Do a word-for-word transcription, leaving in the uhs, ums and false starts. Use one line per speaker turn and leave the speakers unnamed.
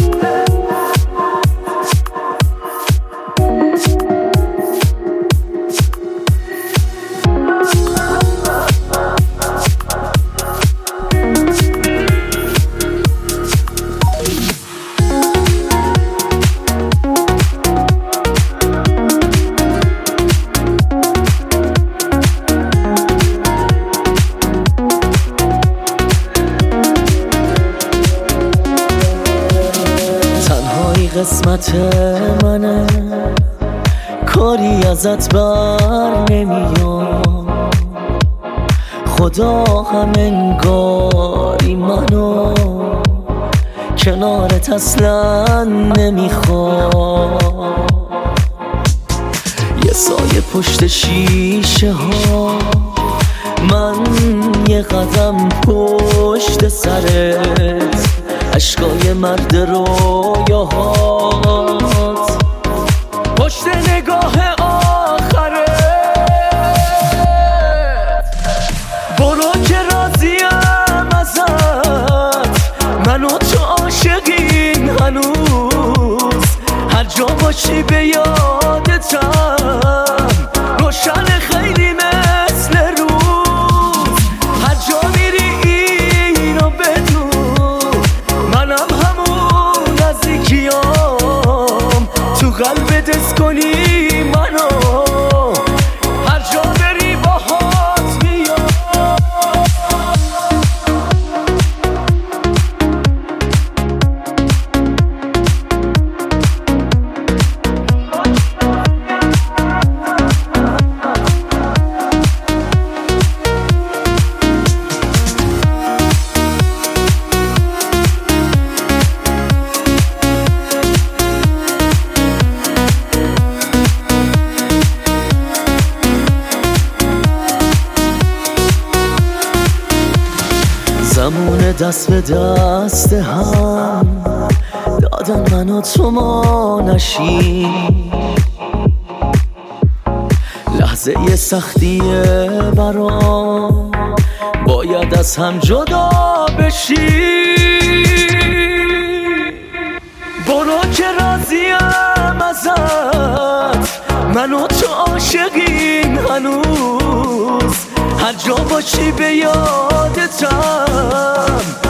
قسمت منه، کاری ازت بر نمیام. خدا هم انگاری منو کنارت اصلا نمیخوام. یه سایه پشت شیشه ها، من یه قدم پشت سرت، عشقای مرد رویاهات پشت نگاه آخرت. برو که راضیم ازت، من و تو عاشقیم هنوز. هر جا باشی به یادتم، روشن خیلی مثل روز. هر جا میری اینو بدون، منم همون نزدیکیام. تو قلبت دست کنی منو، هر جا بری باهات میام. زمون دست به دست هم دادن من و تو ما نشی. لحظه یه سختیه برام، باید از هم جدا بشی. برو که راضیم ازت، من و تو عاشقیم هنوز. هر جا باشی به یادتم،